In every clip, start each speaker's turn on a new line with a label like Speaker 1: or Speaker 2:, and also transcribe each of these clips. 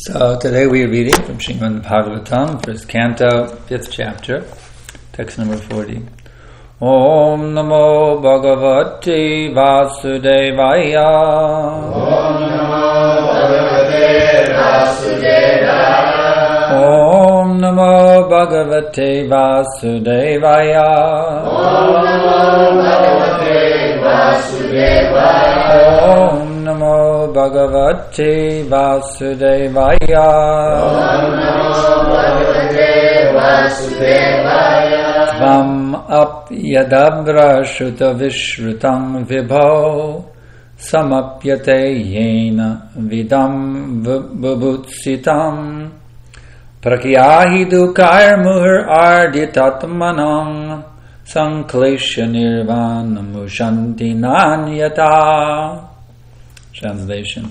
Speaker 1: So today we are reading from Srimad Bhagavatam, first canto, 5th chapter, text number 40. Om Namo Bhagavate Vasudevaya.
Speaker 2: Om Namo Bhagavate Vasudevaya.
Speaker 1: Om Namo Bhagavate Vasudevaya.
Speaker 2: Om Namo Bhagavate Vasudevaya.
Speaker 1: Om Namo Bhagavate Vasudevaya.
Speaker 2: Om Namo Bhagavate Vasudevaya.
Speaker 1: Tvam apyadabra shruta vishrutam vibho samapyate yena vidam vibhutsitam prakyahi dukair muhur ardyatatmanam sanklesha nirvanamushanti nanyata. Translation.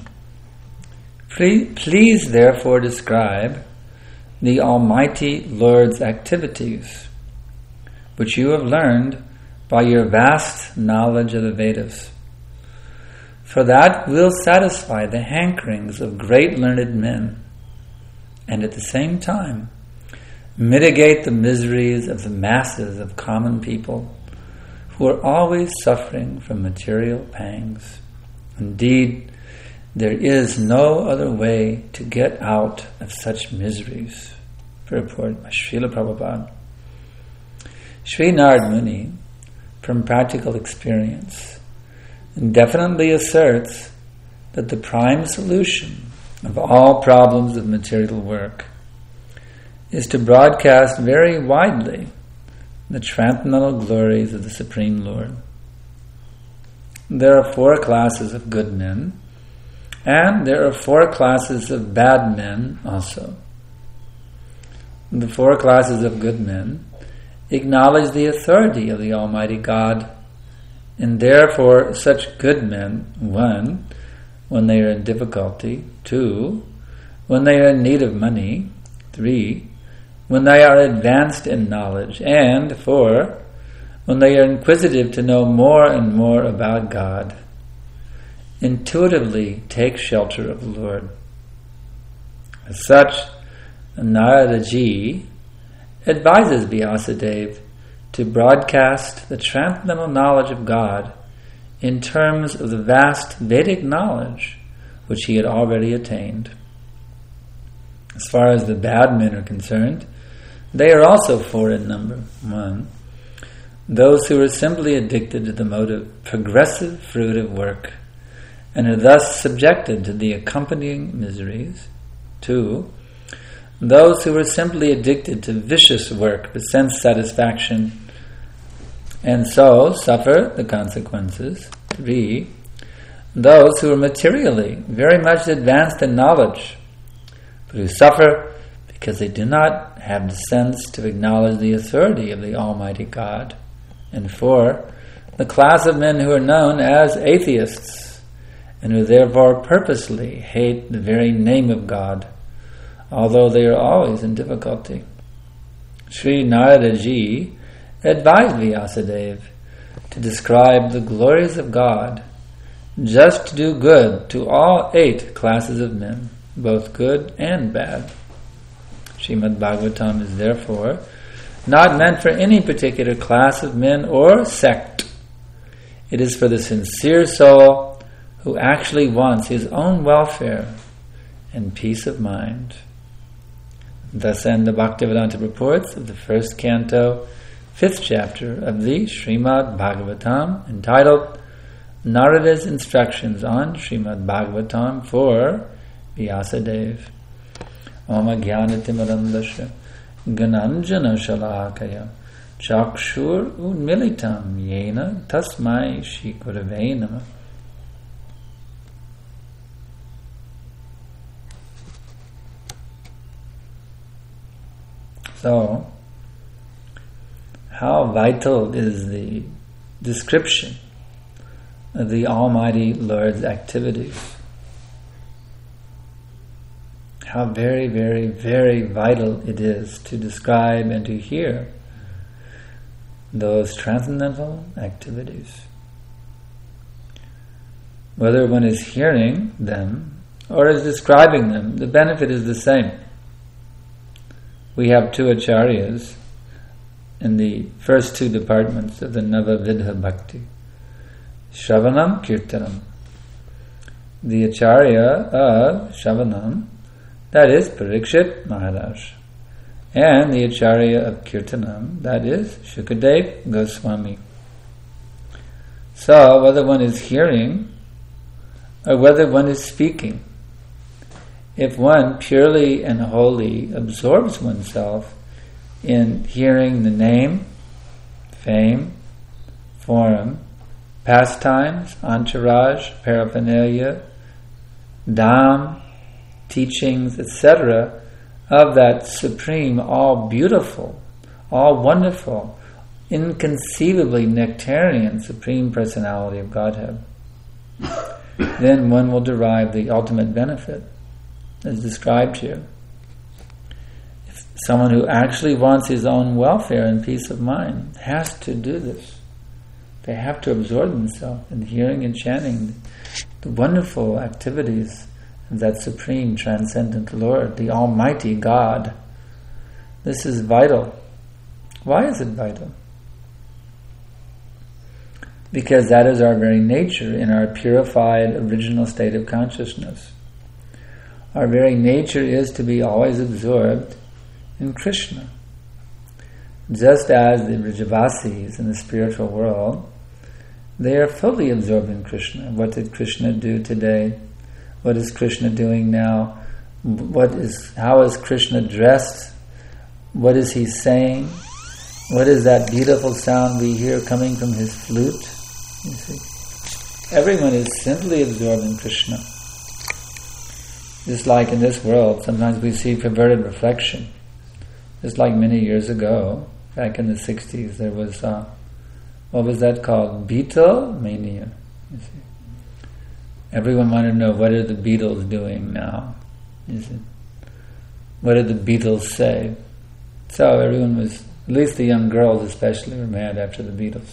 Speaker 1: Please therefore describe the Almighty Lord's activities, which you have learned by your vast knowledge of the Vedas. For that will satisfy the hankerings of great learned men, and at the same time mitigate the miseries of the masses of common people who are always suffering from material pangs. Indeed, there is no other way to get out of such miseries. Purport by Srila Prabhupada. Sri Narad Muni, from practical experience, definitely asserts that the prime solution of all problems of material work is to broadcast very widely the transcendental glories of the Supreme Lord. There are 4 classes of good men, and there are 4 classes of bad men also. The 4 classes of good men acknowledge the authority of the Almighty God, and therefore such good men, 1, when they are in difficulty, 2, when they are in need of money, 3, when they are advanced in knowledge, and 4, when they are inquisitive to know more and more about God, intuitively take shelter of the Lord. As such, Narada Ji advises Vyasadeva to broadcast the transcendental knowledge of God in terms of the vast Vedic knowledge which he had already attained. As far as the bad men are concerned, they are also 4 in number. 1, those who are simply addicted to the mode of progressive fruitive work and are thus subjected to the accompanying miseries. 2, those who are simply addicted to vicious work with sense satisfaction and so suffer the consequences. 3, those who are materially very much advanced in knowledge but who suffer because they do not have the sense to acknowledge the authority of the Almighty God. And 4, the class of men who are known as atheists and who therefore purposely hate the very name of God, although they are always in difficulty. Sri Narada Ji advised Vyasadeva to describe the glories of God, just to do good to all 8 classes of men, both good and bad. Srimad Bhagavatam is therefore not meant for any particular class of men or sect. It is for the sincere soul who actually wants his own welfare and peace of mind. Thus end the Bhaktivedanta reports of the first canto, 5th chapter of the Srimad Bhagavatam, entitled Narada's Instructions on Srimad Bhagavatam for Vyasadeva. Om Ajnanatimirandasya Gananjana Shalakaya Chakshur Unmilitam Yena Tasmai Shri Gurave Namah. So, how vital is the description of the Almighty Lord's activities? How very, very, very vital it is to describe and to hear those transcendental activities. Whether one is hearing them or is describing them, the benefit is the same. We have two acharyas in the first two departments of the Navavidha Bhakti. Shravanam, Kirtanam. The acharya of Shravanam, that is Parikshit Maharaj. And the acharya of Kirtanam, that is Shukadev Goswami. So, whether one is hearing or whether one is speaking, if one purely and wholly absorbs oneself in hearing the name, fame, form, pastimes, entourage, paraphernalia, dham, teachings, etc., of that supreme, all beautiful, all wonderful, inconceivably nectarian Supreme Personality of Godhead, then one will derive the ultimate benefit, as described here. If someone who actually wants his own welfare and peace of mind has to do this. They have to absorb themselves in hearing and chanting the wonderful activities of that Supreme Transcendent Lord, the Almighty God. This is vital. Why is it vital? Because that is our very nature in our purified original state of consciousness. Our very nature is to be always absorbed in Krishna. Just as the Vrijavasis in the spiritual world, they are fully absorbed in Krishna. What did Krishna do today? What is Krishna doing now? How is Krishna dressed? What is he saying? What is that beautiful sound we hear coming from his flute? You see, everyone is simply absorbed in Krishna. Just like in this world, sometimes we see perverted reflection. Just like many years ago, back in the 60s, there was, what was that called? Beatlemania. You see. Everyone wanted to know, what are the Beatles doing now? You see. What did the Beatles say? So everyone was, at least the young girls especially, were mad after the Beatles.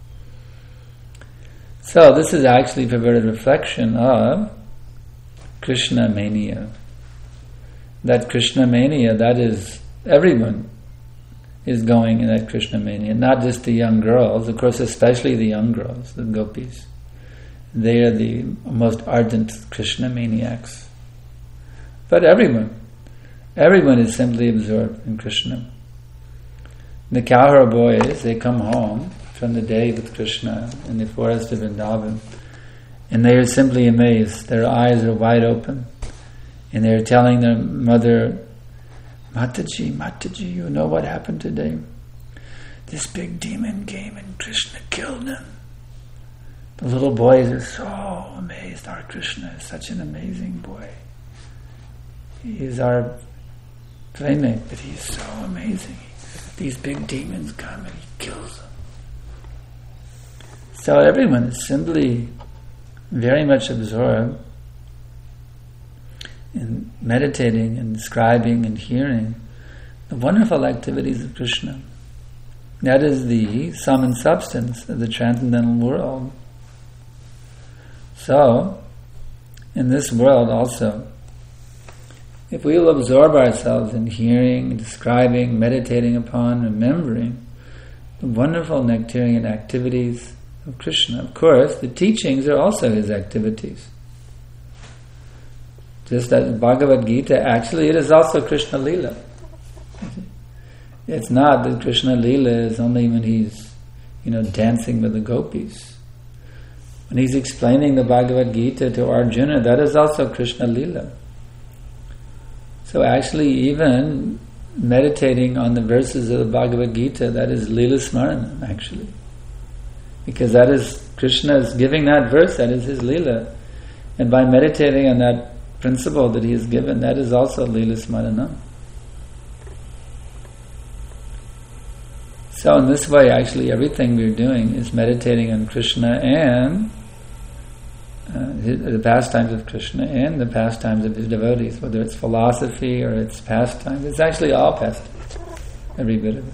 Speaker 1: So this is actually perverted reflection of Krishna mania. That Krishna mania, that is, everyone is going in that Krishna mania, not just the young girls, of course especially the young girls, the gopis. They are the most ardent Krishna maniacs. But everyone is simply absorbed in Krishna. The cowherd boys, they come home from the day with Krishna in the forest of Vrindavan, and they are simply amazed. Their eyes are wide open, and they are telling their mother, Mataji, you know what happened today? This big demon came and Krishna killed him. The little boys are so amazed. Our Krishna is such an amazing boy. He is our playmate, but he's so amazing. These big demons come and he kills them. So everyone is simply very much absorbed in meditating and describing and hearing the wonderful activities of Krishna. That is the sum and substance of the transcendental world. So, in this world also, if we will absorb ourselves in hearing, describing, meditating upon, remembering the wonderful nectarian activities of Krishna, of course, the teachings are also his activities. Just as Bhagavad Gita, actually it is also Krishna Leela. It's not that Krishna Leela is only when he's, dancing with the gopis. When he's explaining the Bhagavad Gita to Arjuna, that is also Krishna Leela. So actually even meditating on the verses of the Bhagavad Gita, that is Leela Smaranam actually. Because that is, Krishna is giving that verse, that is his Leela. And by meditating on that principle that he has given, that is also Leela Smaranam. So in this way, actually everything we're doing is meditating on Krishna and the pastimes of Krishna and the pastimes of his devotees, whether it's philosophy or it's pastimes. It's actually all pastimes, every bit of it.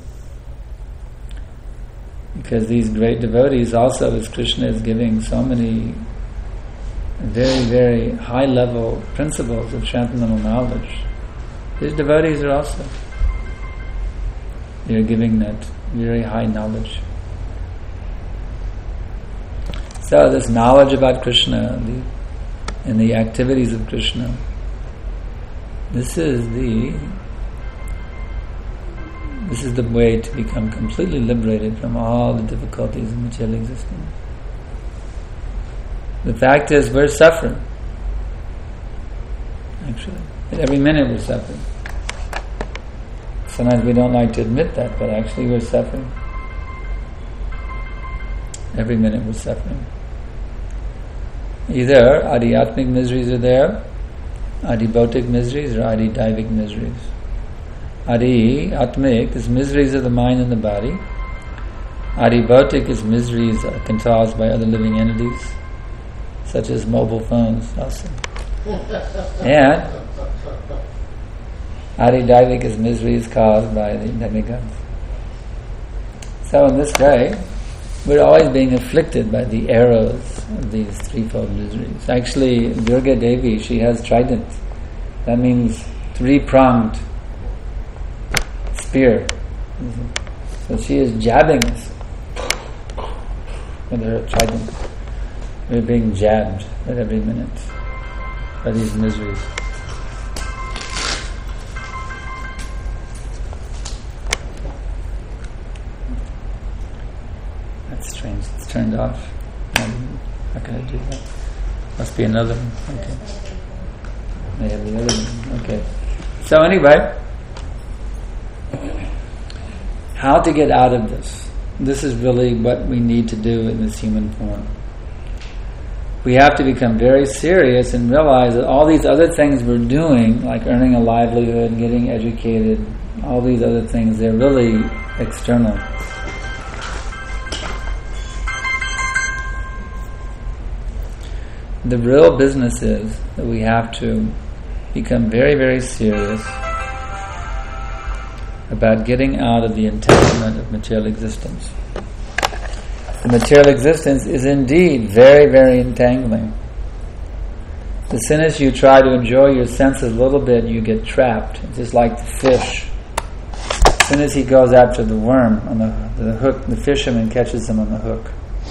Speaker 1: Because these great devotees also, as Krishna is giving so many very, very high level principles of transcendental knowledge. These devotees are also. They are giving that very high knowledge. So this knowledge about Krishna and the activities of Krishna, this is the way to become completely liberated from all the difficulties of material existence. The fact is, we're suffering. Actually, at every minute we're suffering. Sometimes we don't like to admit that, but actually we're suffering. Every minute we're suffering. Either adhyatmic miseries are there, adhibautic miseries, or adhidaivic miseries. Adhyatmic is miseries of the mind and the body. Adhibautic is miseries caused by other living entities, such as mobile phones also. And adhidaivic is miseries caused by the demigods. So in this way, we're always being afflicted by the arrows of these threefold miseries. Actually, Durga Devi, she has trident. That means three-pronged spear. So she is jabbing us with her trident. We're being jabbed at every minute by these miseries. That's strange. It's turned off. How can I do that? Must be another one. Okay. May have the other one. Okay. So anyway, how to get out of this? This is really what we need to do in this human form. We have to become very serious and realize that all these other things we're doing, like earning a livelihood, getting educated, all these other things, they're really external. The real business is that we have to become very, very serious about getting out of the entanglement of material existence. The material existence is indeed very, very entangling. The soon as you try to enjoy your senses a little bit, you get trapped. It's just like the fish. As soon as he goes after the worm on the hook, the fisherman catches him on the hook.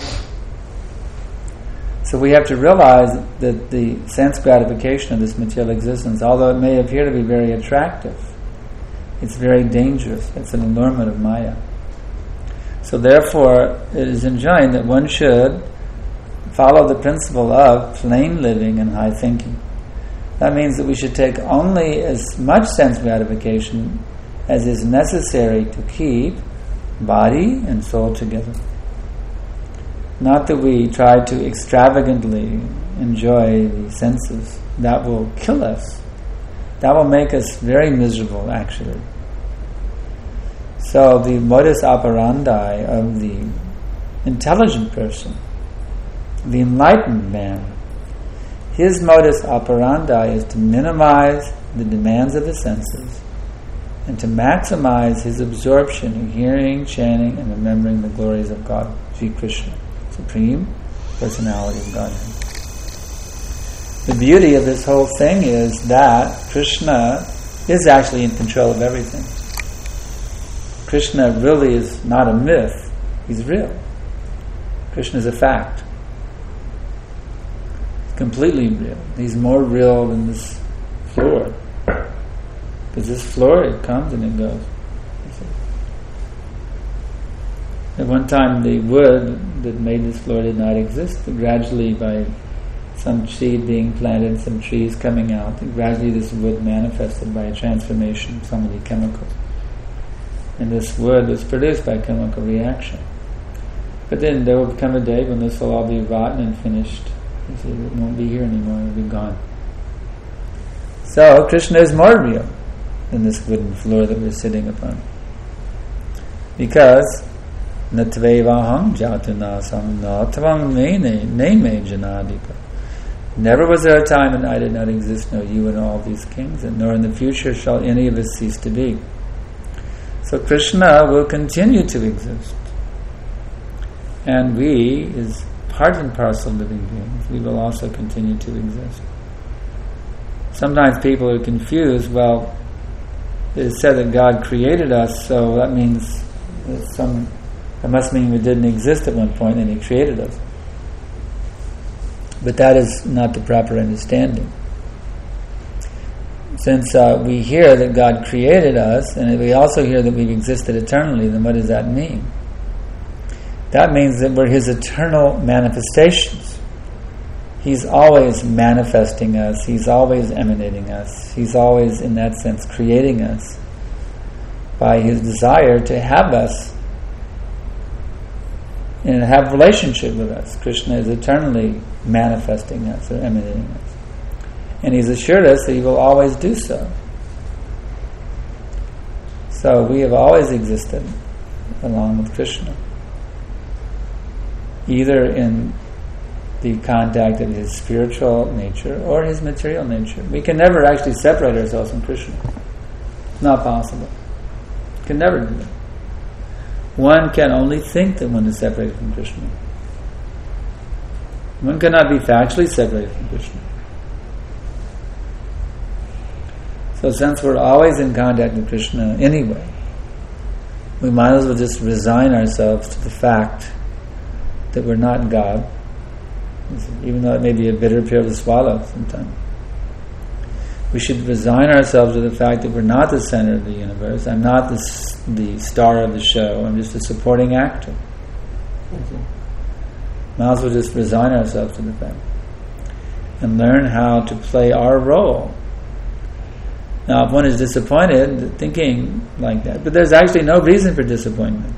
Speaker 1: So we have to realize that the sense gratification of this material existence, although it may appear to be very attractive, it's very dangerous. It's an allurement of Maya. So therefore, it is enjoined that one should follow the principle of plain living and high thinking. That means that we should take only as much sense gratification as is necessary to keep body and soul together. Not that we try to extravagantly enjoy the senses. That will kill us. That will make us very miserable, actually. So the modus operandi of the intelligent person, the enlightened man, his modus operandi is to minimize the demands of the senses and to maximize his absorption in hearing, chanting, and remembering the glories of God, Sri Krishna, Supreme Personality of Godhead. The beauty of this whole thing is that Krishna is actually in control of everything. Krishna really is not a myth. He's real. Krishna is a fact. Completely real. He's more real than this floor. Because this floor, it comes and it goes. At one time, the wood that made this floor did not exist, but gradually, by some seed being planted, some trees coming out, and gradually this wood manifested by a transformation of so many chemicals. And this wood was produced by chemical reaction. But then there will come a day when this will all be rotten and finished. It won't be here anymore, it will be gone. So Krishna is more real than this wooden floor that we're sitting upon. Because Natvevaham jatunasam natvam neme janadipa. Never was there a time when I did not exist, nor you and all these kings, and nor in the future shall any of us cease to be. So Krishna will continue to exist. And we, his part and parcel living beings, we will also continue to exist. Sometimes people are confused. Well, it is said that God created us, so that means that must mean we didn't exist at one point and He created us. But that is not the proper understanding. Since we hear that God created us, and we also hear that we've existed eternally, then what does that mean? That means that we're His eternal manifestations. He's always manifesting us. He's always emanating us. He's always, in that sense, creating us by His desire to have us and have relationship with us. Krishna is eternally manifesting us or emanating us. And He's assured us that He will always do so. So we have always existed along with Krishna, either in the contact of His spiritual nature or His material nature. We can never actually separate ourselves from Krishna. It's not possible. Can never do that. One can only think that one is separated from Krishna. One cannot be factually separated from Krishna. So since we're always in contact with Krishna anyway, we might as well just resign ourselves to the fact that we're not God, even though it may be a bitter pill to swallow sometimes. We should resign ourselves to the fact that we're not the center of the universe. I'm not the star of the show. I'm just a supporting actor. Might as well just resign ourselves to the fact and learn how to play our role. Now, if one is disappointed, thinking like that, but there's actually no reason for disappointment,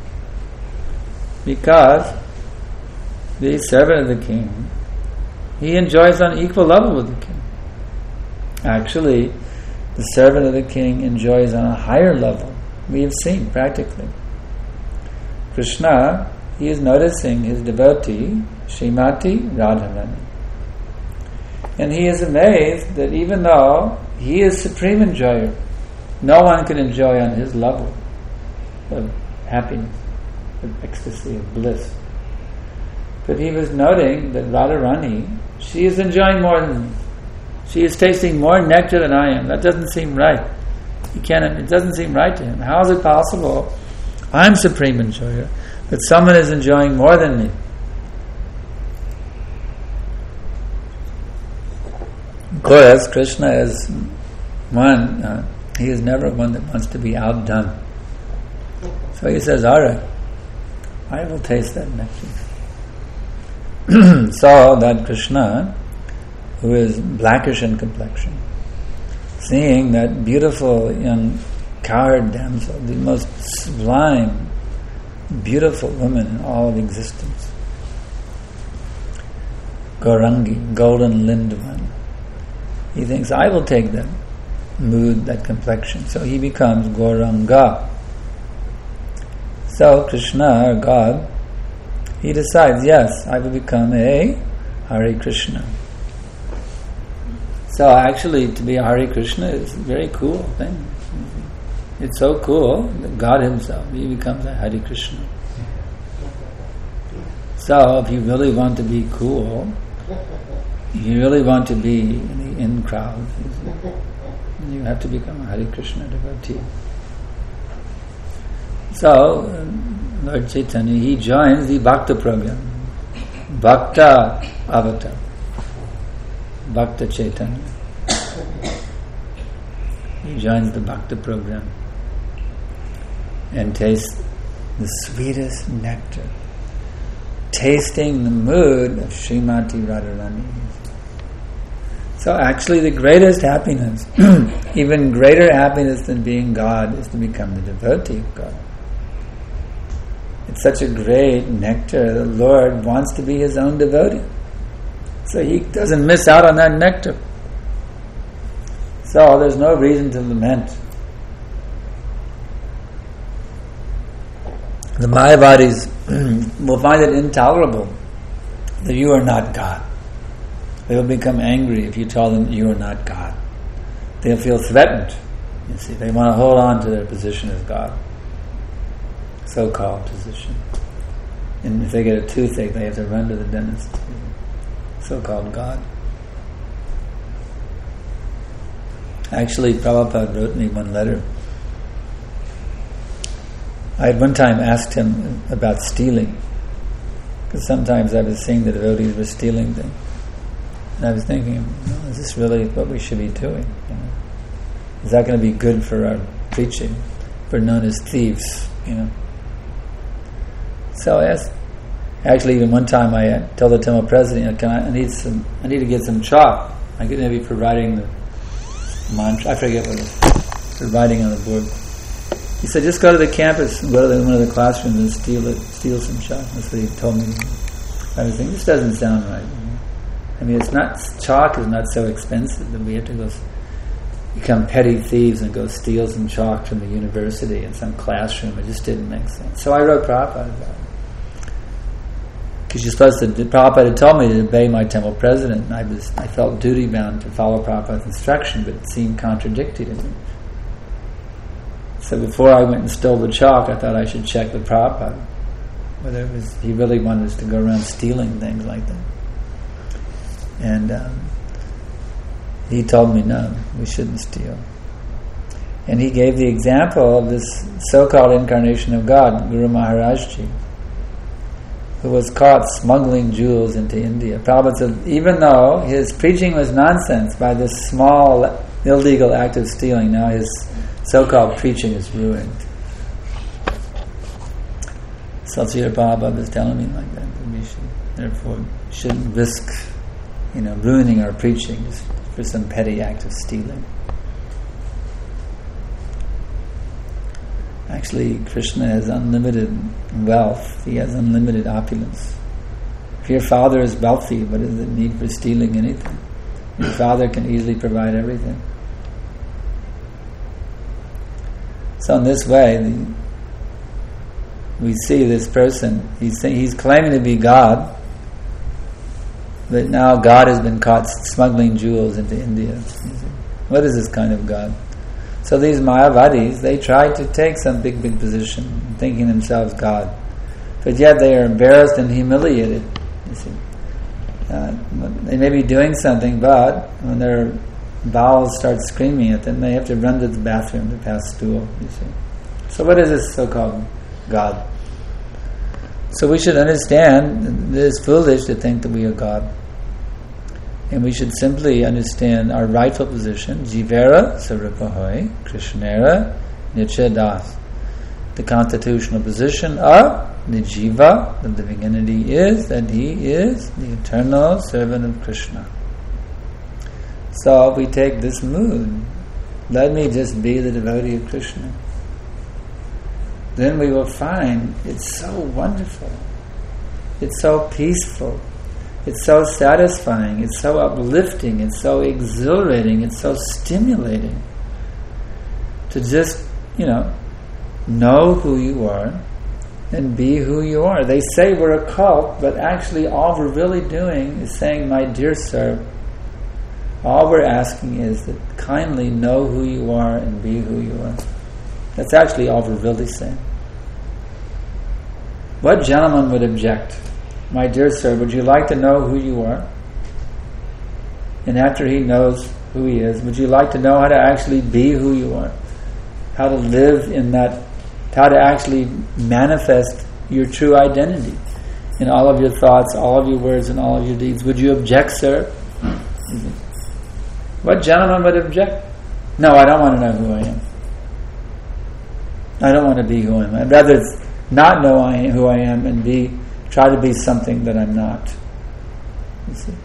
Speaker 1: because the servant of the king, he enjoys on equal level with the king. Actually, the servant of the king enjoys on a higher level. We have seen practically. Krishna, he is noticing his devotee, Srimati Radharani. And he is amazed that even though he is supreme enjoyer, no one can enjoy on his level of happiness, of ecstasy, of bliss. But he was noting that Radharani, she is enjoying more than me. She is tasting more nectar than I am. That doesn't seem right. It doesn't seem right to him. How is it possible? I'm supreme enjoyer, but someone is enjoying more than me. Of course, Krishna is one, he is never one that wants to be outdone. So he says, alright, I will taste that nectar. So that Krishna, who is blackish in complexion, seeing that beautiful young cowherd damsel, the most sublime, beautiful woman in all of existence, Gaurangi, golden limbed one, he thinks, I will take that mood, that complexion. So he becomes Gauranga. So Krishna, or God, he decides, yes, I will become a Hare Krishna. So actually, to be a Hare Krishna is a very cool thing. It's so cool that God Himself, He becomes a Hare Krishna. So if you really want to be cool, you really want to be in the in crowd, you have to become a Hare Krishna devotee. So Lord Chaitanya, he joins the Bhakta program, Bhakta Avatar, Bhakta Chaitanya. He joins the Bhakta program and tastes the sweetest nectar, tasting the mood of Srimati Radharani. So actually the greatest happiness, even greater happiness than being God, is to become the devotee of God. It's such a great nectar. The Lord wants to be His own devotee. So He doesn't miss out on that nectar. So there's no reason to lament. The Mayavadis will find it intolerable that you are not God. They will become angry if you tell them you are not God. They'll feel threatened. You see, they want to hold on to their position as God. So-called position. And if they get a toothache, they have to run to the dentist. So-called God. Actually, Prabhupada wrote me one letter. I had one time asked him about stealing, because sometimes I was seeing the devotees were stealing things. And I was thinking, is this really what we should be doing? Is that going to be good for our preaching? We're known as thieves, So I asked. Actually, even one time I told the temple president, I need to get some chalk. I'm going to be for writing the mantra. I forget what it is. For writing on the board. He said, just go to the campus and go to one of the classrooms and steal some chalk. That's what he told me. I was thinking, this doesn't sound right. I mean, chalk is not so expensive that we have to go become petty thieves and go steal some chalk from the university in some classroom. It just didn't make sense. So I wrote Prabhupada about it. Because Prabhupada had told me to obey my temple president, and I felt duty bound to follow Prabhupada's instruction, but it seemed contradictory to me. So before I went and stole the chalk, I thought I should check with Prabhupada whether he really wanted us to go around stealing things like that. And he told me no, we shouldn't steal. And he gave the example of this so-called incarnation of God, Guru Maharaj Ji, who was caught smuggling jewels into India. Prabhupada said, even though his preaching was nonsense by this small illegal act of stealing, now his so-called preaching is ruined. Srila Prabhupada was telling me like that we shouldn't risk, ruining our preaching just for some petty act of stealing. Actually, Krishna has unlimited wealth. He has unlimited opulence. If your father is wealthy, what is the need for stealing anything? Your father can easily provide everything. So in this way, we see this person, he's claiming to be God, but now God has been caught smuggling jewels into India. What is this kind of God? So these Mayavadis, they try to take some big position, thinking themselves God. But yet they are embarrassed and humiliated, you see. They may be doing something, but when their bowels start screaming at them, they have to run to the bathroom to pass stool, you see. So what is this so-called God? So we should understand it is foolish to think that we are God. And we should simply understand our rightful position. Jivera Sarupahoi, Krishnera Nichadas. The constitutional position of the Jiva, the living entity, is that he is the eternal servant of Krishna. So we take this mood. Let me just be the devotee of Krishna. Then we will find it's so wonderful. It's so peaceful. It's so satisfying, it's so uplifting, it's so exhilarating, it's so stimulating to just, know who you are and be who you are. They say we're a cult, but actually all we're really doing is saying, my dear sir, all we're asking is that kindly know who you are and be who you are. That's actually all we're really saying. What gentleman would object? My dear sir, would you like to know who you are? And after he knows who he is, would you like to know how to actually be who you are? How to live in that, how to actually manifest your true identity in all of your thoughts, all of your words, and all of your deeds. Would you object, sir? What gentleman would object? No, I don't want to know who I am. I don't want to be who I am. I'd rather not know who I am and try to be something that I'm not. You see?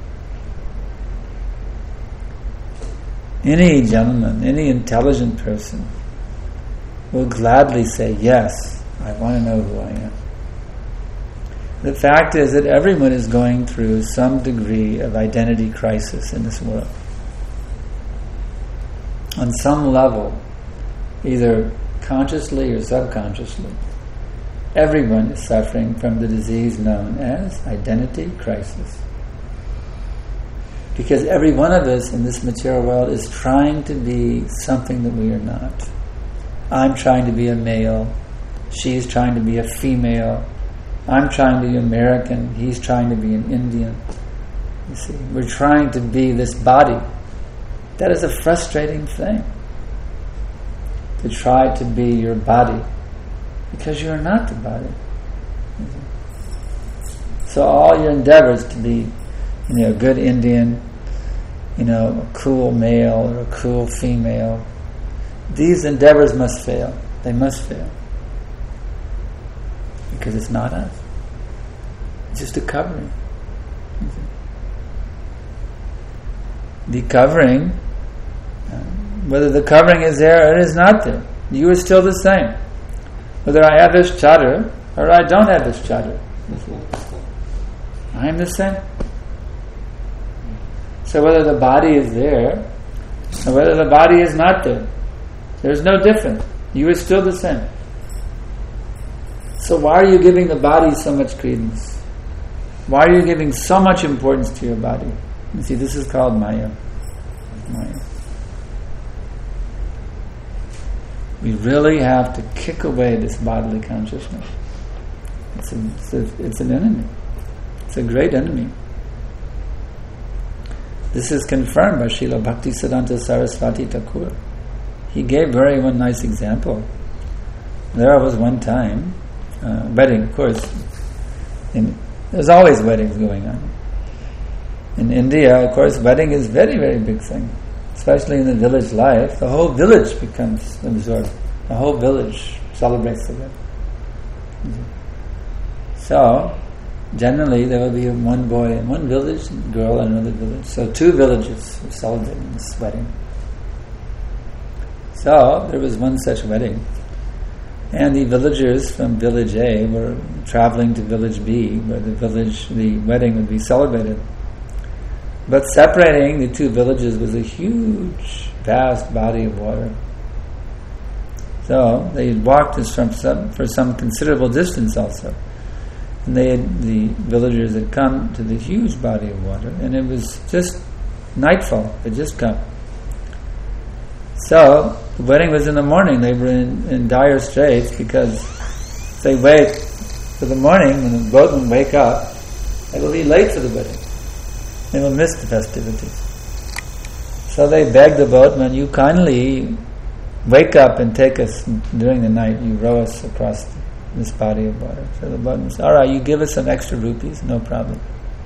Speaker 1: Any gentleman, any intelligent person will gladly say, yes, I want to know who I am. The fact is that everyone is going through some degree of identity crisis in this world. On some level, either consciously or subconsciously, everyone is suffering from the disease known as identity crisis. Because every one of us in this material world is trying to be something that we are not. I'm trying to be a male. She's trying to be a female. I'm trying to be American, he's trying to be an Indian. You see, we're trying to be this body. That is a frustrating thing. To try to be your body, because you are not the body. So all your endeavors to be, a good Indian, a cool male or a cool female, these endeavors must fail. They must fail. Because it's not us. It's just a covering. The covering, whether the covering is there or it is not there, you are still the same. Whether I have this chadar or I don't have this chadar, I am the same. So whether the body is there or whether the body is not there, there's no difference. You are still the same. So why are you giving the body so much credence? Why are you giving so much importance to your body? You see, this is called Maya. Maya. We really have to kick away this bodily consciousness. It's an enemy. It's a great enemy. This is confirmed by Srila Bhaktisiddhanta Saraswati Thakur. He gave one nice example. There was one time, wedding, of course. There's always weddings going on. In India, of course, wedding is very, very big thing. Especially in the village life, the whole village becomes absorbed. The whole village celebrates the wedding. So, generally there will be one boy in one village, and a girl in another village. So 2 villages are celebrating this wedding. So, there was one such wedding. And the villagers from village A were traveling to village B, where the wedding would be celebrated. But separating the 2 villages was a huge, vast body of water. So they had walked for some considerable distance also. And the villagers had come to the huge body of water, and it was just nightfall had just come. So the wedding was in the morning. They were in dire straits because if they wait for the morning, when the boatmen wake up, they will be late for the wedding. They will miss the festivities. So they begged the boatman, you kindly wake up and take us during the night, you row us across this body of water. So the boatman said, alright, you give us some extra rupees, no problem.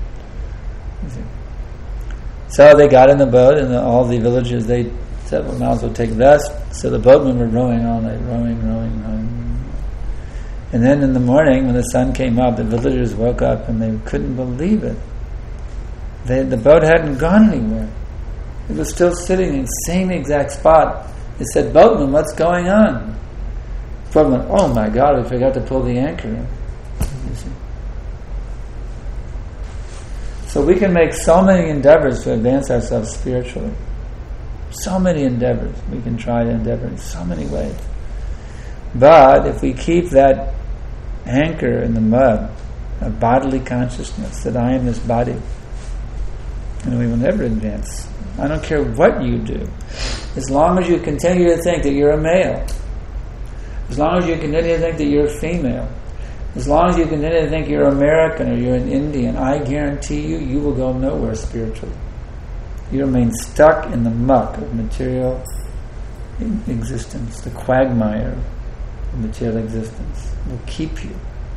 Speaker 1: So they got in the boat, and all the villagers, they said, well, might as well take rest. So the boatmen were rowing all night, rowing. And then in the morning, when the sun came up, the villagers woke up and they couldn't believe it. The boat hadn't gone anywhere. It was still sitting in the same exact spot. They said, boatman, what's going on? Boatman, oh my God, we forgot to pull the anchor in. You see? So we can make so many endeavors to advance ourselves spiritually. So many endeavors. We can try to endeavor in so many ways. But if we keep that anchor in the mud of bodily consciousness, that I am this body, and we will never advance. I don't care what you do. As long as you continue to think that you're a male, as long as you continue to think that you're a female, as long as you continue to think you're American or you're an Indian, I guarantee you will go nowhere spiritually. You remain stuck in the muck of material existence, the quagmire of material existence. It will keep you.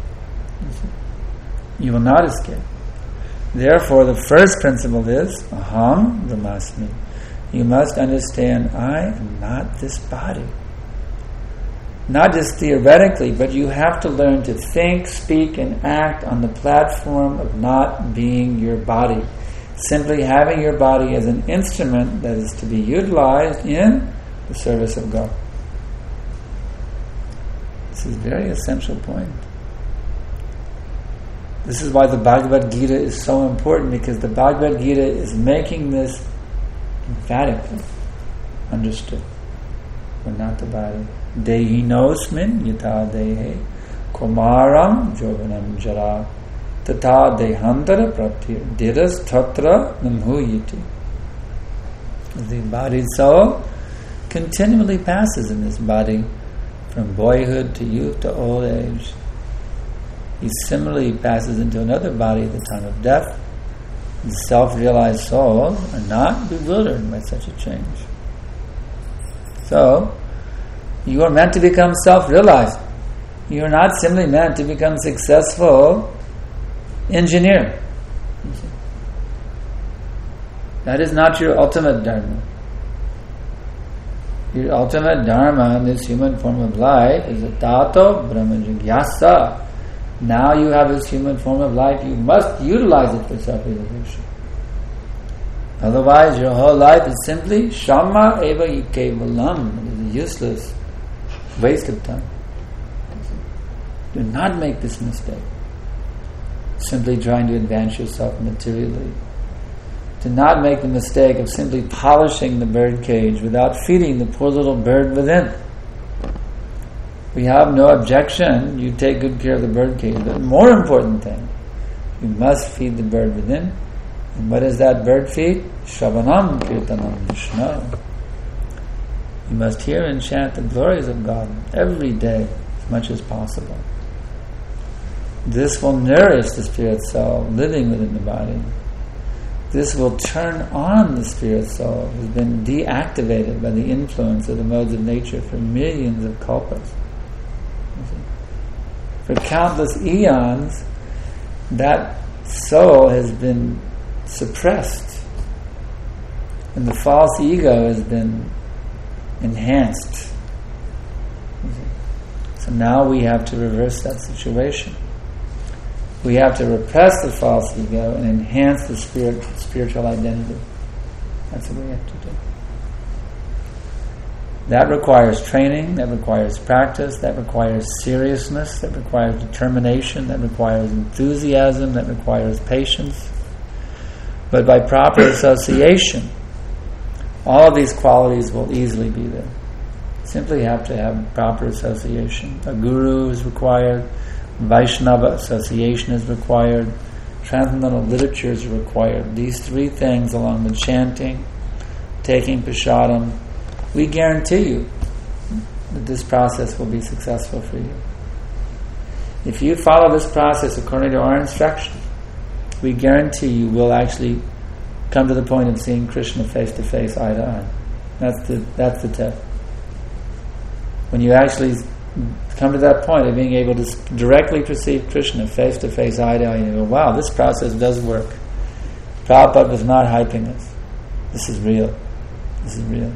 Speaker 1: You will not escape. Therefore, the first principle is Aham Brahmasmi. You must understand, I am not this body. Not just theoretically, but you have to learn to think, speak, and act on the platform of not being your body. Simply having your body as an instrument that is to be utilized in the service of God. This is a very essential point. This is why the Bhagavad Gita is so important, because the Bhagavad Gita is making this emphatically understood. We're not the body. Dehinosmin yata dehe kumaram jovanam jara tata dehantara pratir diras tatra namhuyiti. The embodied soul continually passes in this body from boyhood to youth to old age. he similarly passes into another body at the time of death. The self-realized souls are not bewildered by such a change. So, you are meant to become self-realized. You are not simply meant to become successful engineer. That is not your ultimate dharma. Your ultimate dharma in this human form of life is a tato brahma jigyasa. Now you have this human form of life, you must utilize it for self-realization. Otherwise, your whole life is simply shamma eva ikevalam. It is a useless waste of time. Do not make this mistake. Simply trying to advance yourself materially. Do not make the mistake of simply polishing the bird cage without feeding the poor little bird within. We have no objection, you take good care of the bird cage, but more important thing, you must feed the bird within. And what does that bird feed? Shravanam Kirtanam Vishnu. You must hear and chant the glories of God every day as much as possible. This will nourish the spirit soul living within the body. This will turn on the spirit soul who has been deactivated by the influence of the modes of nature for millions of kalpas. For countless eons, that soul has been suppressed, and the false ego has been enhanced. So now we have to reverse that situation. We have to repress the false ego and enhance the spiritual identity. That's what we have to do. That requires training, that requires practice, that requires seriousness, that requires determination, that requires enthusiasm, that requires patience. But by proper association, all of these qualities will easily be there. Simply have to have proper association. A guru is required, Vaishnava association is required, transcendental literature is required. These three things, along with chanting, taking prasadam, we guarantee you that this process will be successful for you. If you follow this process according to our instruction, we guarantee you will actually come to the point of seeing Krishna face to face, eye to eye. That's the tip. When you actually come to that point of being able to directly perceive Krishna face to face, eye to eye, you go, wow, this process does work. Prabhupada was not hyping us. This is real. This is real.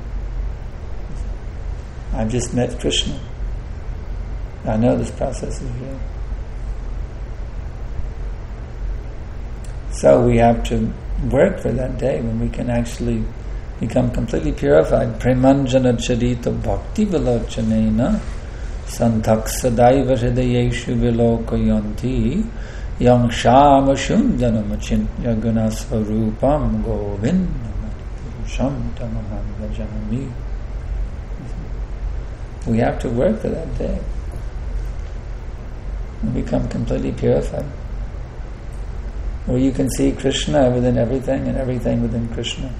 Speaker 1: I've just met Krishna. I know this process is real. So we have to work for that day when we can actually become completely purified. Premanjana charita bhakti vilochanena santak sadaiva hridayeshu vilokayanti yang shama shunjana machintya gunasvarupam govindam purusham tamaham bhajanami. We have to work for that day and become completely purified, where you can see Krishna within everything and everything within Krishna.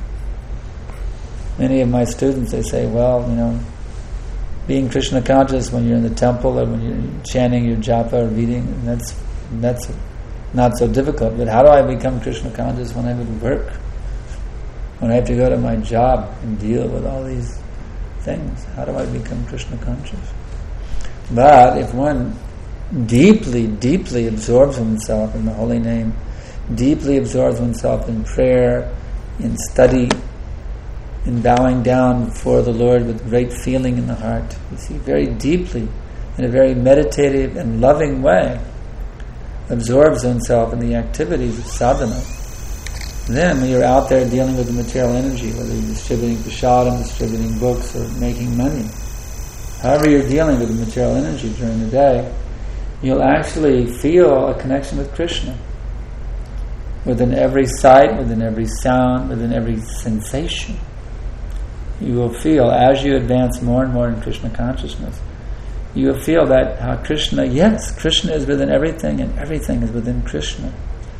Speaker 1: Many of my students, they say, well, being Krishna conscious when you're in the temple or when you're chanting your japa or reading, that's not so difficult. But how do I become Krishna conscious when I'm at work? When I have to go to my job and deal with all these things? How do I become Krishna conscious? But if one deeply, deeply absorbs oneself in the holy name, deeply absorbs oneself in prayer, in study, in bowing down before the Lord with great feeling in the heart, you see, very deeply, in a very meditative and loving way, absorbs oneself in the activities of sadhana. Then when you're out there dealing with the material energy, whether you're distributing prasadam, distributing books, or making money, however you're dealing with the material energy during the day, you'll actually feel a connection with Krishna. Within every sight, within every sound, within every sensation, you will feel, as you advance more and more in Krishna consciousness, you will feel that how Krishna is within everything and everything is within Krishna.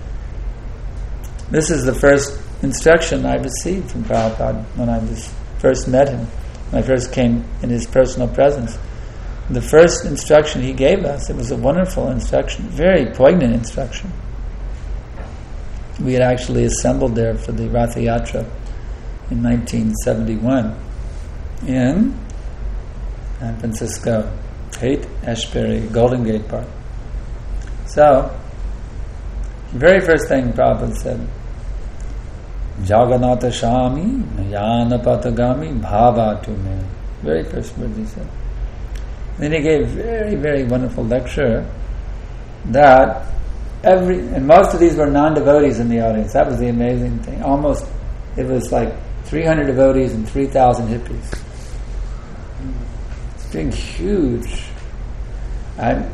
Speaker 1: This is the first instruction I received from Prabhupada when I first met him, when I first came in his personal presence. the first instruction he gave us, it was a wonderful instruction, very poignant instruction. We had actually assembled there for the Ratha Yatra in 1971 in San Francisco, Haight-Ashbury, Golden Gate Park. So, the very first thing Prabhupada said, Jagannatha Shami, Yana Patagami, Bhava to me. Very first word he said. Then he gave a very, very wonderful lecture that and most of these were non-devotees in the audience. That was the amazing thing. It was like 300 devotees and 3,000 hippies. It's big, huge. By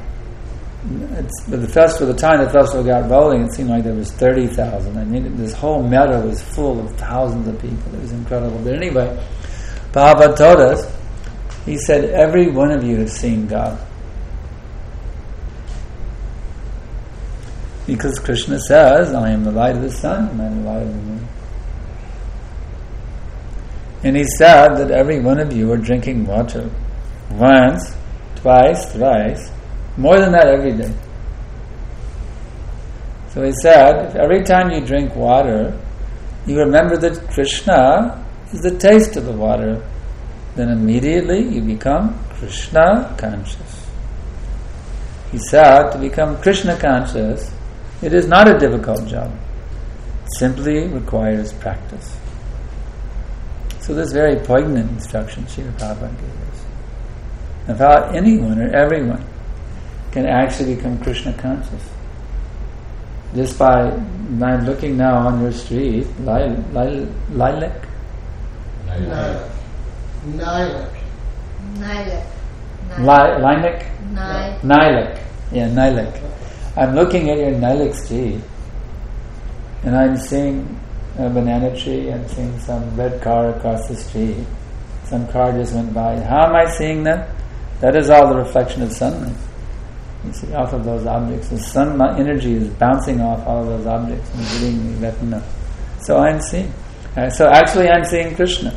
Speaker 1: the time the festival got rolling, it seemed like there was 30,000. I mean, this whole meadow was full of thousands of people. It was incredible. But anyway, Prabhupada told us, he said, every one of you has seen God. Because Krishna says, I am the light of the sun, and I am the light of the moon. And he said that every one of you are drinking water. Once, twice, thrice, more than that every day. So he said, if every time you drink water, you remember that Krishna is the taste of the water, then immediately you become Krishna conscious. He said, to become Krishna conscious, it is not a difficult job. It simply requires practice. So this very poignant instruction Srila Prabhupada gave us of how anyone or everyone can actually become Krishna conscious. Just by, I'm looking now on your street, Lilac? Lilac. Yeah, Lilac. I'm looking at your Lilac street, and I'm seeing a banana tree, I'm seeing some red car across the street. Some car just went by. How am I seeing that? That is all the reflection of sunlight. You see, off of those objects. The sun energy is bouncing off all of those objects and hitting the retina. So I'm seeing. So actually I'm seeing Krishna.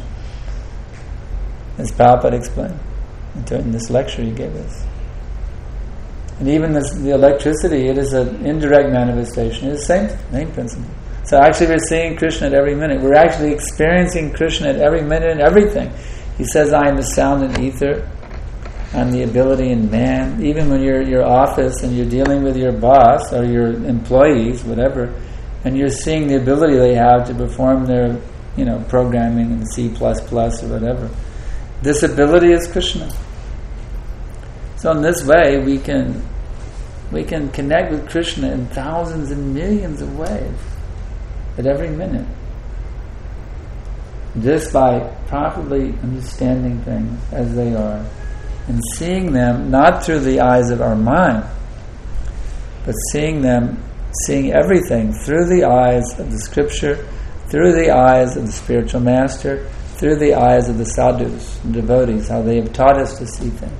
Speaker 1: As Prabhupada explained in this lecture he gave us. And even the electricity, it is an indirect manifestation. It is the same principle. So actually we're seeing Krishna at every minute. We're actually experiencing Krishna at every minute and everything. He says, I am the sound and ether. I'm the ability in man. Even when you're at your office and you're dealing with your boss or your employees, whatever, and you're seeing the ability they have to perform their, programming in C++ or whatever. This ability is Krishna. So in this way we can connect with Krishna in thousands and millions of ways at every minute. Just by properly understanding things as they are and seeing them not through the eyes of our mind, but seeing everything through the eyes of the scripture, through the eyes of the spiritual master, through the eyes of the sadhus, the devotees, how they have taught us to see things.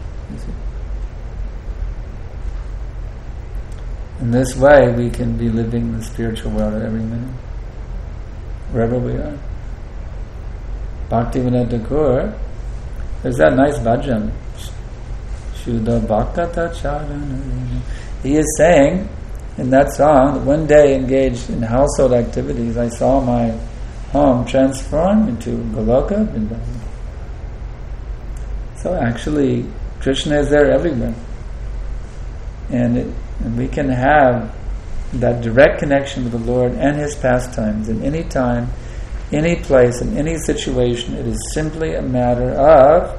Speaker 1: In this way, we can be living in the spiritual world at every minute, wherever we are. Bhaktivinoda Thakur, there's that nice bhajan. Shuddha Bhakata Charana. He is saying in that song that one day engaged in household activities, I saw my home transformed into Goloka Vrindavan. So actually, Krishna is there everywhere. And we can have that direct connection with the Lord and His pastimes in any time, any place, in any situation. It is simply a matter of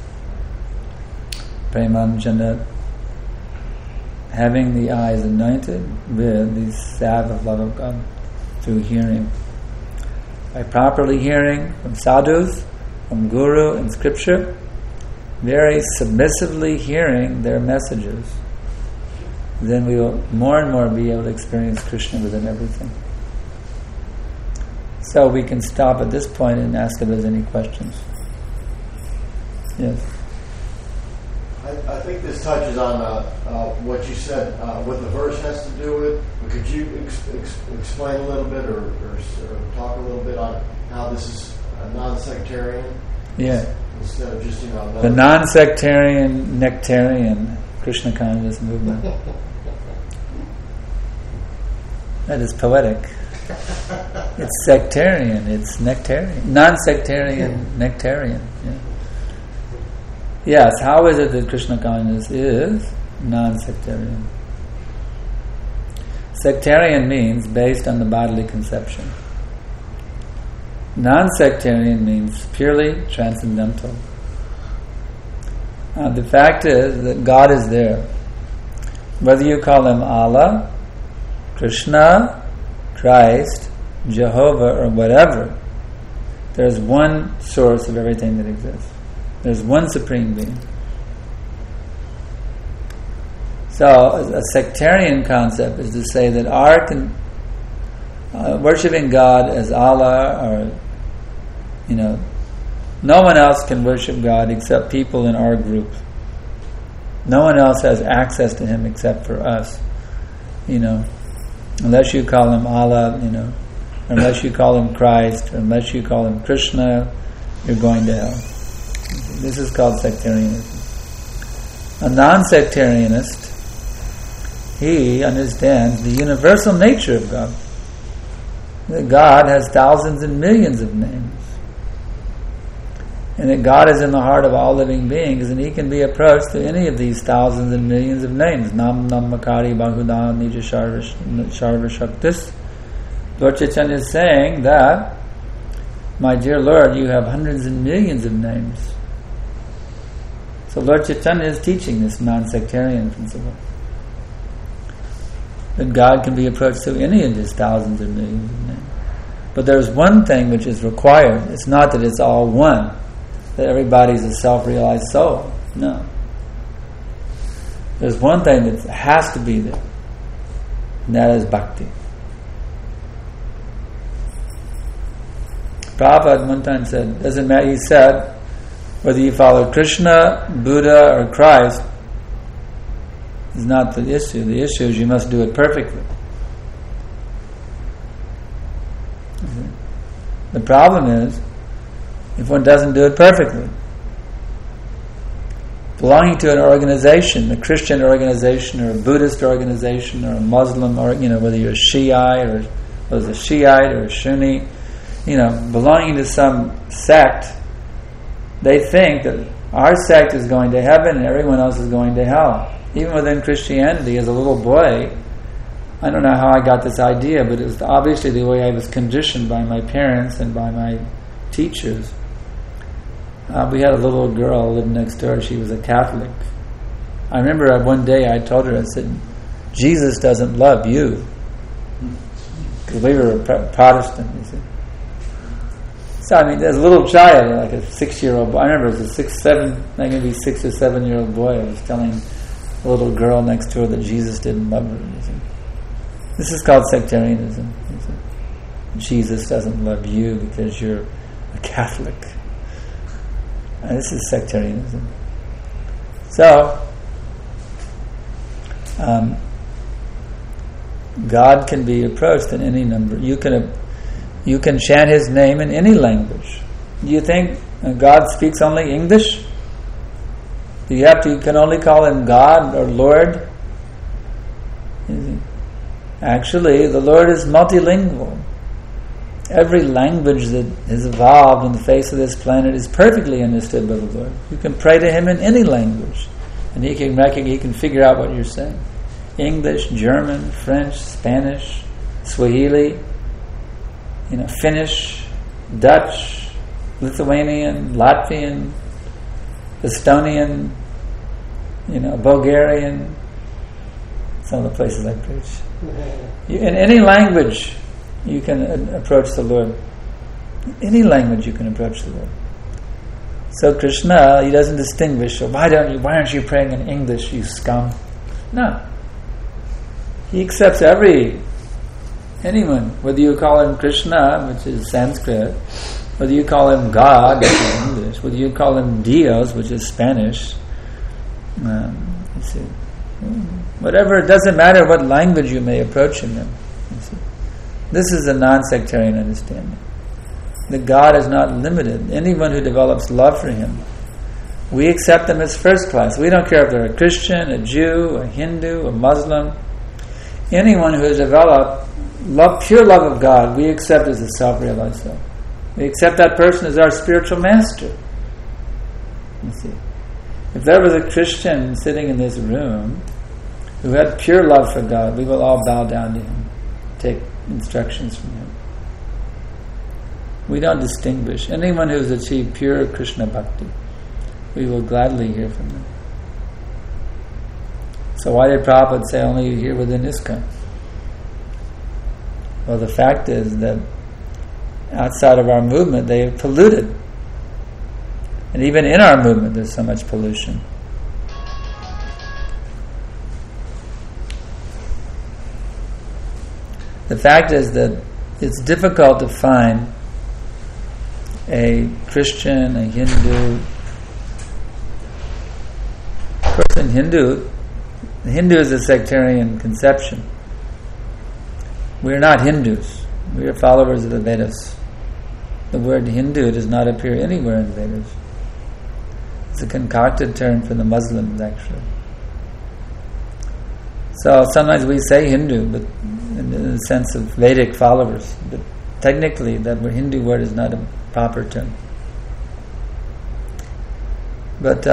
Speaker 1: Premam Janat, having the eyes anointed with the salve of love of God through hearing. By properly hearing from sadhus, from guru and scripture, very submissively hearing their messages, then we will more and more be able to experience Krishna within everything. So we can stop at this point and ask if there's any questions. Yes.
Speaker 3: I think this touches on what you said, what the verse has to do with. Could you explain a little bit or talk a little bit on how this is non-sectarian?
Speaker 1: Yeah.
Speaker 3: instead of just
Speaker 1: the non-sectarian, nectarian Krishna consciousness movement. That is poetic. It's sectarian, it's nectarian. Non-sectarian, nectarian. Yeah. Yes, how is it that Krishna consciousness is non-sectarian? Sectarian means based on the bodily conception. Non-sectarian means purely transcendental. The fact is that God is there. Whether you call him Allah, Krishna, Christ, Jehovah, or whatever, there's one source of everything that exists. There's one supreme being. So, a sectarian concept is to say that our worshipping God as Allah, or no one else can worship God except people in our group. No one else has access to Him except for us. Unless you call Him Allah, or unless you call Him Christ, or unless you call Him Krishna, you're going to hell. This is called sectarianism. A non-sectarianist, he understands the universal nature of God. That God has thousands and millions of names. And that God is in the heart of all living beings, and He can be approached through any of these thousands and millions of names. Nam Makari Bahudam Nija Sharva Shaktis. Lord Chaitanya is saying that, my dear Lord, you have hundreds and millions of names. So Lord Chaitanya is teaching this non-sectarian principle. That God can be approached through any of His thousands and millions of names. But there's one thing which is required. It's not that it's all one, that everybody's a self-realized soul. No. There's one thing that has to be there, and that is bhakti. Prabhupada one time said, doesn't matter, he said, whether you follow Krishna, Buddha, or Christ is not the issue. The issue is you must do it perfectly. The problem is if one doesn't do it perfectly. Belonging to an organization, a Christian organization, or a Buddhist organization, or a Muslim, or whether you're a Shiite or a Shiite or a Sunni, belonging to some sect, they think that our sect is going to heaven and everyone else is going to hell. Even within Christianity, as a little boy, I don't know how I got this idea, but it was obviously the way I was conditioned by my parents and by my teachers. We had a little girl living next door. She was a Catholic. I remember one day I told her, I said, Jesus doesn't love you. Because we were a Protestant, you see. So, as a little child, like a 6-year-old boy, I remember it was maybe 6 or 7 year old boy, I was telling a little girl next door that Jesus didn't love her. You see. This is called sectarianism. You see. Jesus doesn't love you because you're a Catholic. And this is sectarianism. So, God can be approached in any number. You can chant His name in any language. Do you think God speaks only English? Do you can only call Him God or Lord? Actually, the Lord is multilingual. Every language that has evolved on the face of this planet is perfectly understood by the Lord. You can pray to Him in any language, and He can figure out what you're saying. English, German, French, Spanish, Swahili, Finnish, Dutch, Lithuanian, Latvian, Estonian, Bulgarian, some of the places I preach. In any language, you can approach the Lord. Any language you can approach the Lord. So Krishna, He doesn't distinguish. So why aren't you praying in English, you scum? No. He accepts anyone, whether you call him Krishna, which is Sanskrit, whether you call him God, which is English, whether you call him Dios, which is Spanish. Whatever, it doesn't matter what language you may approach Him in. This is a non-sectarian understanding. That God is not limited. Anyone who develops love for Him We accept them as first class. We don't care if they're a Christian, a Jew, a Hindu, a Muslim. Anyone who has developed pure love of God, we accept as a self-realized self. We accept that person as our spiritual master. You see, if there was a Christian sitting in this room who had pure love for God, we will all bow down to him, take instructions from him. We don't distinguish. Anyone who has achieved pure Krishna bhakti, we will gladly hear from them. So why did Prabhupada say only here within ISKCON? Well, the fact is that outside of our movement, they have polluted. And even in our movement, there's so much pollution. The fact is that it's difficult to find a Christian, a Hindu. Of course, in Hindu is a sectarian conception. We are not Hindus. We are followers of the Vedas. The word Hindu does not appear anywhere in the Vedas. It's a concocted term for the Muslims, actually. So sometimes we say Hindu, but in the sense of Vedic followers. But technically, that Hindu word is not a proper term. But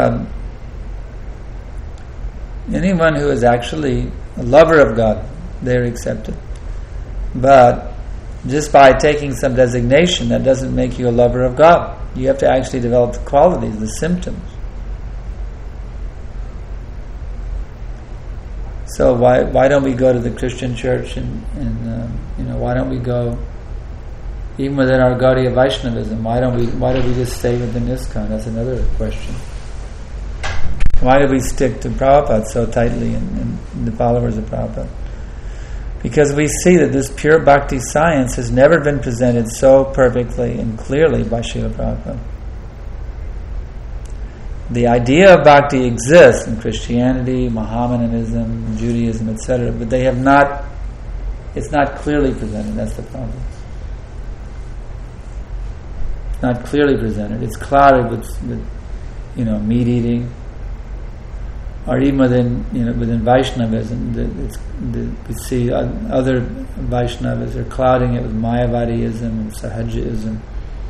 Speaker 1: anyone who is actually a lover of God, they're accepted. But just by taking some designation, that doesn't make you a lover of God. You have to actually develop the qualities, the symptoms. So why don't we go to the Christian church and why don't we go even within our Gaudiya Vaishnavism? Why do we just stay within ISKCON? That's another question. Why do we stick to Prabhupada so tightly and the followers of Prabhupada? Because we see that this pure bhakti science has never been presented so perfectly and clearly by Srila Prabhupada. The idea of bhakti exists in Christianity, Mohammedanism, Judaism, etc., but it's not clearly presented. That's the problem. It's not clearly presented. It's clouded with meat eating. Or even within Vaishnavism, we see other Vaishnavas are clouding it with Mayavadiism and Sahajaism.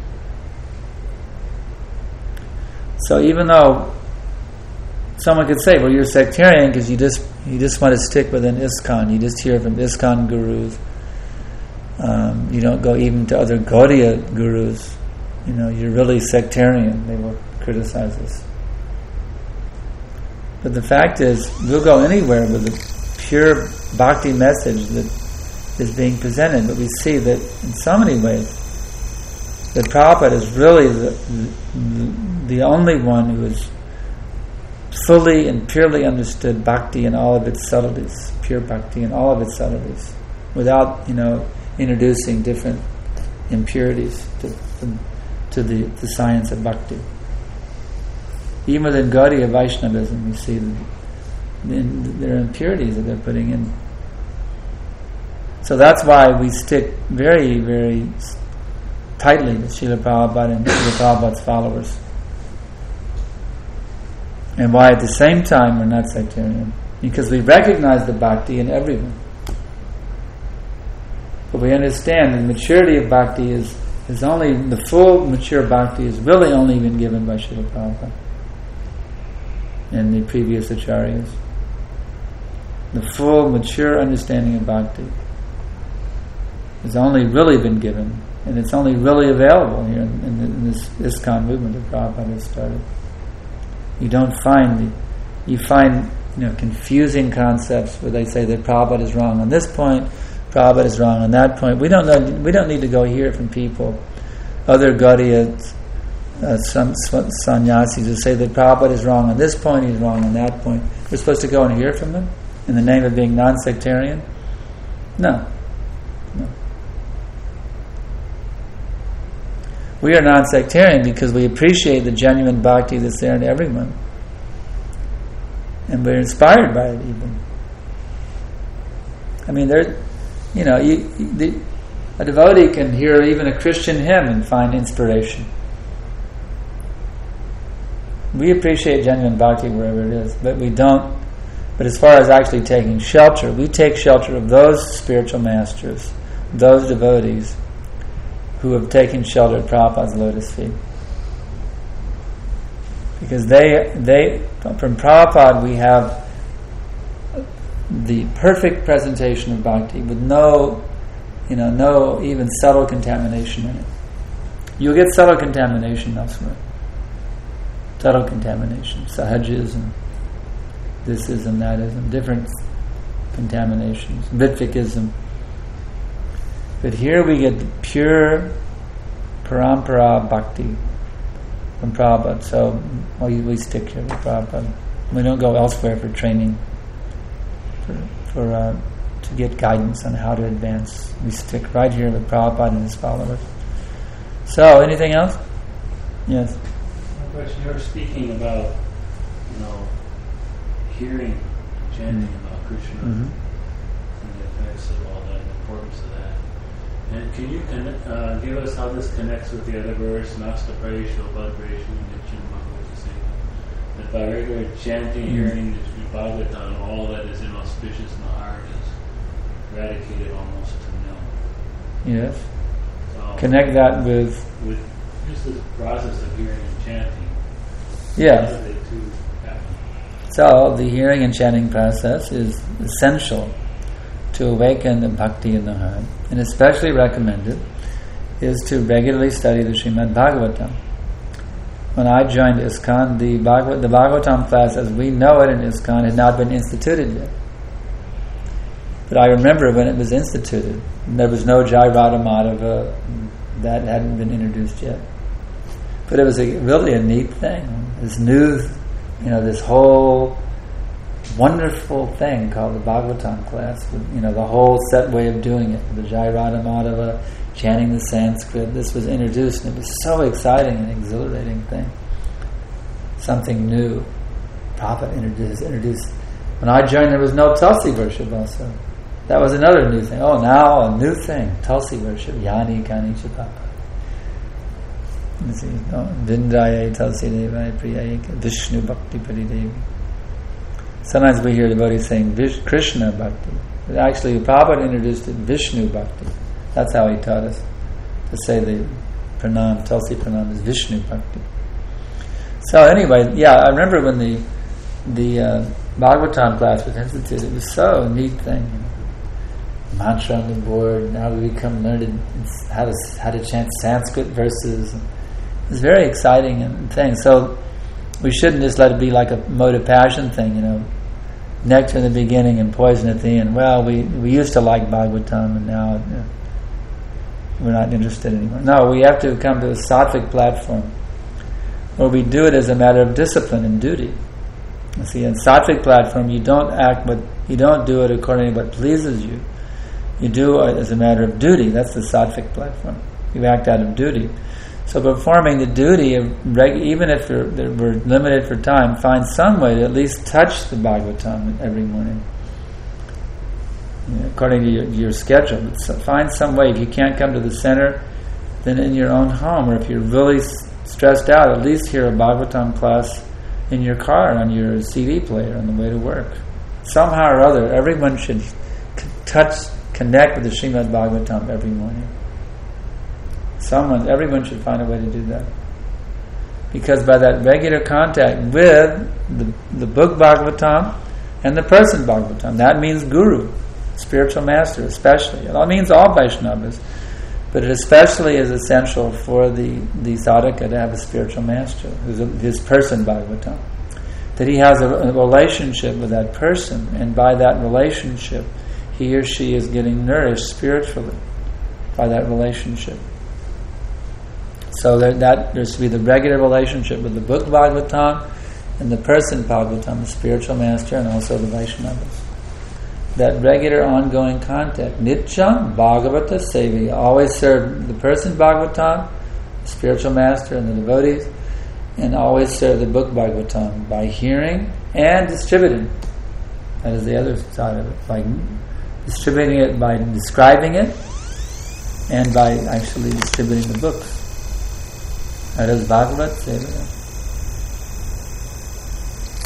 Speaker 1: So even though someone could say, "Well, you're sectarian because you just want to stick within ISKCON. You just hear from ISKCON gurus. You don't go even to other Gaudiya gurus. You're really sectarian." They will criticize us. But the fact is, we'll go anywhere with the pure bhakti message that is being presented. But we see that in so many ways, that Prabhupada is really the only one who has fully and purely understood bhakti in all of its subtleties, pure bhakti in all of its subtleties, without introducing different impurities to the science of bhakti. Even within Gaudiya Vaishnavism, we see that there are impurities that they're putting in. So that's why we stick very, very tightly to Srila Prabhupada and Srila Prabhupada's followers. And why at the same time we're not sectarian. Because we recognize the bhakti in everyone. But we understand the maturity of bhakti is only, the full mature bhakti is really only been given by Srila Prabhupada and the previous acharyas. The full mature understanding of bhakti has only really been given, and it's only really available here in this ISKCON movement that Prabhupada has started. You don't find you find confusing concepts where they say that Prabhupada is wrong on this point, Prabhupada is wrong on that point. We don't need to go hear from people, other Gaudiya some sannyasis who say that Prabhupada is wrong on this point, he's wrong on that point. We're supposed to go and hear from them in the name of being non-sectarian? No. We are non-sectarian because we appreciate the genuine bhakti that's there in everyone. And we're inspired by it even. I mean, a devotee can hear even a Christian hymn and find inspiration. We appreciate genuine bhakti wherever it is, but we don't. But as far as actually taking shelter, we take shelter of those spiritual masters, those devotees who have taken shelter at Prabhupada's lotus feet. Because they from Prabhupada we have the perfect presentation of bhakti with no even subtle contamination in it. You'll get subtle contamination elsewhere. Subtle contamination, sahajism, thisism, thatism, different contaminations, Ritvikism. But here we get the pure parampara bhakti from Prabhupada. So we stick here with Prabhupada. We don't go elsewhere for training, to get guidance on how to advance. We stick right here with Prabhupada and his followers. So, anything else? Yes.
Speaker 4: My question, you were speaking about, hearing, chanting about Krishna and the effects of all that, the importance of that. And can you give us how this connects with the other verse, Nasta Praisho, Bhadreshu, Nityam Bhagavata, that by regular chanting, hearing the Sri Bhagavatam, all that is inauspicious in the heart is eradicated almost to nil.
Speaker 1: Yes. Connect that with
Speaker 4: just this process of hearing and chanting.
Speaker 1: Yes.
Speaker 4: How do they two happen?
Speaker 1: So the hearing and chanting process is essential to awaken the bhakti in the heart, and especially recommended is to regularly study the Srimad Bhagavatam. When I joined ISKCON, the Bhagavatam class as we know it in ISKCON had not been instituted yet. But I remember when it was instituted, there was no Jai Radha Madhava, that hadn't been introduced yet. But it was really a neat thing. This new, this whole wonderful thing called the Bhagavatam class, with, the whole set way of doing it, the Jai Radha Madhava, chanting the Sanskrit. This was introduced, and it was so exciting and exhilarating thing. Something new. Prabhupada introduced. When I joined, there was no Tulsi worship also. That was another new thing. Oh, now a new thing. Tulsi worship. Yani Kani Chapapa. Vindaya Tulsi Devaya Priyaya Vishnu Bhakti Paridevi. Sometimes we hear devotees saying Krishna Bhakti. But actually, Prabhupada introduced it Vishnu Bhakti. That's how he taught us to say the pranam, Tulsi pranam is Vishnu Bhakti. So anyway, I remember when the Bhagavatam class was instituted, it was so a neat thing. Mantra on the board, now we become learned how to chant Sanskrit verses. It's very exciting and thing. So we shouldn't just let it be like a mode of passion thing, nectar in the beginning and poison at the end. Well, we used to like Bhagavatam and now we're not interested anymore. No, we have to come to a sattvic platform where we do it as a matter of discipline and duty. You see, in sattvic platform, you don't do it according to what pleases you. You do it as a matter of duty. That's the sattvic platform. You act out of duty. So performing the duty, even if we're limited for time, find some way to at least touch the Bhagavatam every morning, according to your schedule. But find some way. If you can't come to the center, then in your own home, or if you're really stressed out, at least hear a Bhagavatam class in your car, on your CD player on the way to work. Somehow or other, everyone should connect with the Srimad Bhagavatam every morning. Everyone should find a way to do that. Because by that regular contact with the book Bhagavatam and the person Bhagavatam, that means Guru, spiritual master especially. It means all Vaishnavas, but it especially is essential for the sadhaka to have a spiritual master, who's his person Bhagavatam. That he has a relationship with that person, and by that relationship, he or she is getting nourished spiritually by that relationship. So that there's to be the regular relationship with the book Bhagavatam and the person Bhagavatam, the spiritual master, and also the Vaishnavas. That regular ongoing contact. Nityam Bhagavata Sevi. Always serve the person Bhagavatam, the spiritual master, and the devotees, and always serve the book Bhagavatam by hearing and distributing. That is the other side of it. By distributing it, by describing it, and by actually distributing the books. That is Bhagavat Sevaya.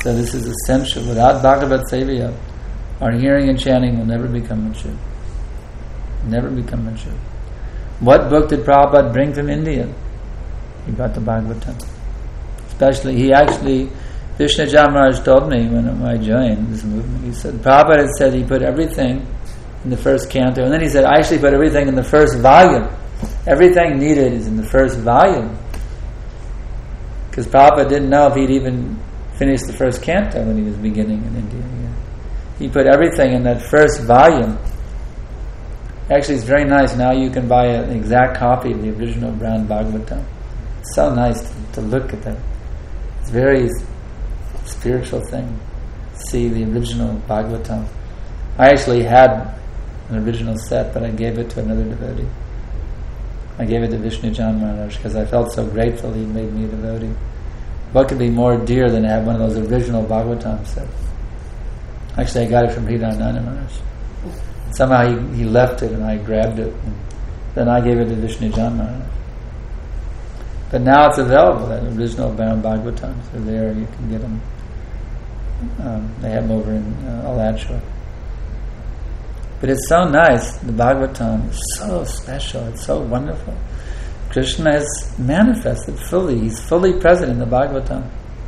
Speaker 1: So this is essential. Without Bhagavat Sevaya, our hearing and chanting will never become mature. Never become mature. What book did Prabhupada bring from India? He got the Bhagavatam. Especially, Vishnujan Maharaj told me when I joined this movement, he said, Prabhupada had said he put everything in the first canto, and then he said, I actually put everything in the first volume. Everything needed is in the first volume. Because Prabhupada didn't know if he'd even finished the first canto when he was beginning in India. He put everything in that first volume. Actually, it's very nice. Now you can buy an exact copy of the original Brown Bhagavatam. It's so nice to look at that. It's a very spiritual thing. See the original Bhagavatam. I actually had an original set, but I gave it to another devotee. I gave it to Vishnujan Maharaj because I felt so grateful he made me a devotee. What could be more dear than to have one of those original Bhagavatam sets? Actually, I got it from Hridayananda Maharaj. Somehow he left it and I grabbed it. And then I gave it to Vishnujan Maharaj. But now it's available. That original Bhagavatams are there. You can get them. They have them over in Alachua. But it's so nice. The Bhagavatam is so special. It's so wonderful. Krishna is manifested fully. He's fully present in the Bhagavatam.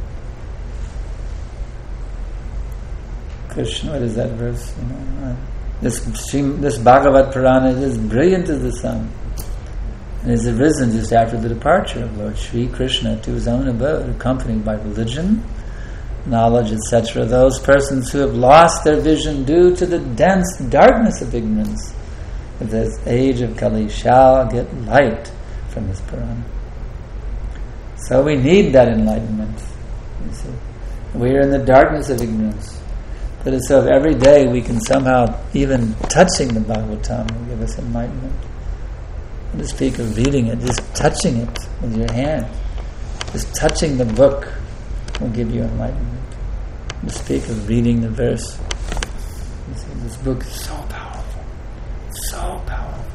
Speaker 1: Krishna, what is that verse? This Bhagavat Purana is brilliant as the sun, and is arisen just after the departure of Lord Sri Krishna to his own abode, accompanied by religion, knowledge, etc. Those persons who have lost their vision due to the dense darkness of ignorance of this age of Kali shall get light from this Purana. So we need that enlightenment. You see, we are in the darkness of ignorance. But it's so every day we can somehow, even touching the Bhagavatam, will give us enlightenment. And to speak of reading it, just touching it with your hand, just touching the book will give you enlightenment. To speak of reading the verse, you see, this book is so powerful, so powerful.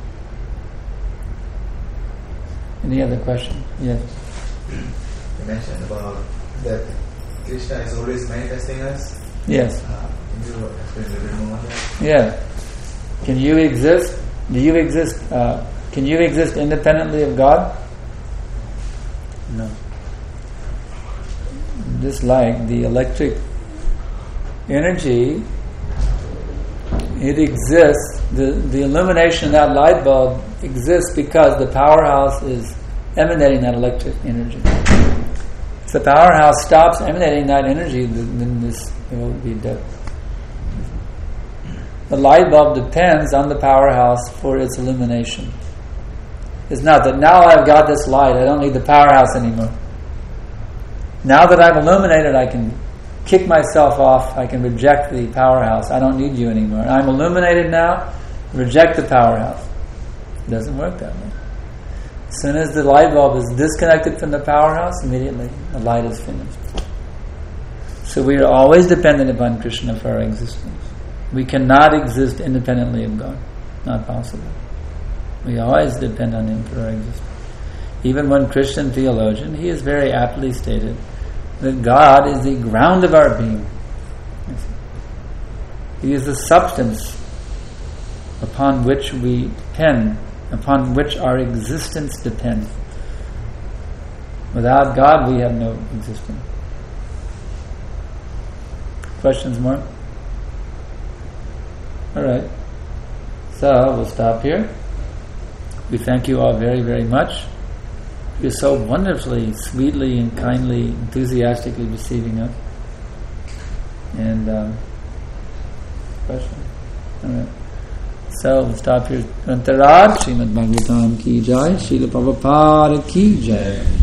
Speaker 1: Any other question? Yes.
Speaker 5: You mentioned about that Krishna is always manifesting us.
Speaker 1: Yes.
Speaker 5: Can you explain a little bit more on that?
Speaker 1: Yeah. Can you exist? Do you exist? Can you exist independently of God? No. Just like the electric energy, it exists. The illumination of that light bulb exists because the powerhouse is emanating that electric energy. If the powerhouse stops emanating that energy, then it will be dead. The light bulb depends on the powerhouse for its illumination. It's not that now I've got this light, I don't need the powerhouse anymore. Now that I'm illuminated, I can kick myself off, I can reject the powerhouse. I don't need you anymore. I'm illuminated now, reject the powerhouse. It doesn't work that way. As soon as the light bulb is disconnected from the powerhouse, immediately the light is finished. So we are always dependent upon Krishna for our existence. We cannot exist independently of God. Not possible. We always depend on Him for our existence. Even one Christian theologian, he has very aptly stated that God is the ground of our being. He is the substance upon which we depend, upon which our existence depends. Without God, we have no existence. Questions more? All right. So we'll stop here. We thank you all very, very much. You're so wonderfully, sweetly, and kindly, enthusiastically receiving us. And questions? All right. So we'll stop here. Antaraj, Srimad Bhagavatam ki jai, Srila Prabhupada ki jai.